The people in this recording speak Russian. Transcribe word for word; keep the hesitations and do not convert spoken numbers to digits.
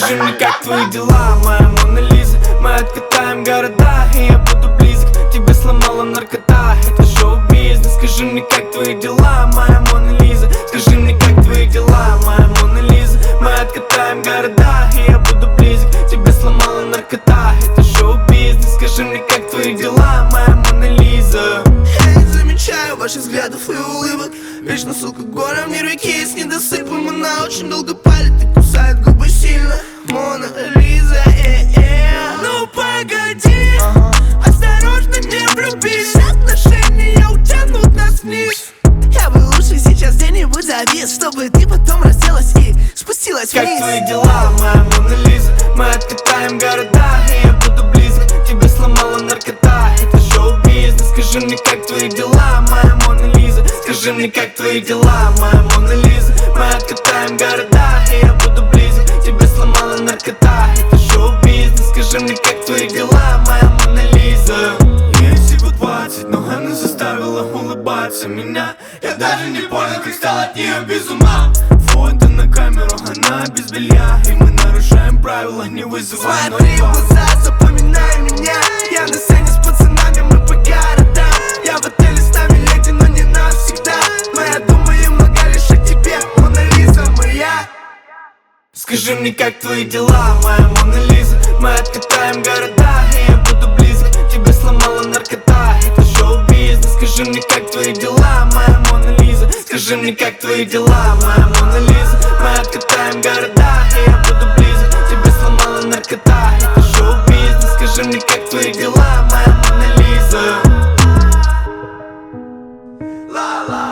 Скажи мне, как твои дела, моя Мона Лиза? Мы откатаем города, и я буду близок. Тебя сломала наркота, это шоу-бизнес. Скажи мне, как твои дела, моя Мона Лиза? Скажи мне, как твои дела, моя Мона Лиза? Мы откатаем города, и я буду близок. Тебя сломала наркота, это шоу-бизнес. Скажи мне, как твои дела, моя Мона Лиза? Я не замечаю ваших взглядов и улыбок. Вечно с алкоголем, нервики с недосыпом. Она очень долго палит и кусает губы сильно. Мона Лиза, э-э. Ну погоди, ага. Осторожно, не влюбись. Отношения утянут нас вниз. Я бы лучше сейчас где-нибудь завис, чтобы ты потом разделась и спустилась вниз. Как твои дела, моя Мона Лиза? Мы откатаем города, и я буду близок. Тебя сломала наркота, это шоу-бизнес. Скажи мне, как твои дела, моя Мона Лиза? Скажи мне, как твои дела, моя Мона Лиза? Мы откатаем города, и я буду близок. Тебя сломала наркота, это шоу-бизнес. Скажи мне, как твои дела, моя Мона Лиза? Ей всего двадцать, но она заставила улыбаться меня. Я даже не понял, как стал от нее без ума. Фото на камеру, она без белья, и мы нарушаем правила, не вызывая ноль Смотри в два. глаза, запоминай меня. Я на сцене с пацанами, мы по городам. Я в отеле с нами леди, но не навсегда. Но я думаю много лишь о тебе, Мона Лиза моя. Скажи мне, как твои дела, моя Мона Лиза? Мы откатаем города, и я буду близок. Тебя сломала наркота, это шоу-бизнес. Скажи мне, как твои дела, моя Мона Лиза? Скажи мне, как твои дела, моя Мона Лиза? Мы откатаем города, и я буду близок. Тебя сломала наркота, это шоу-бизнес. Скажи мне, как твои дела, моя Мона Лиза? Ла-ла.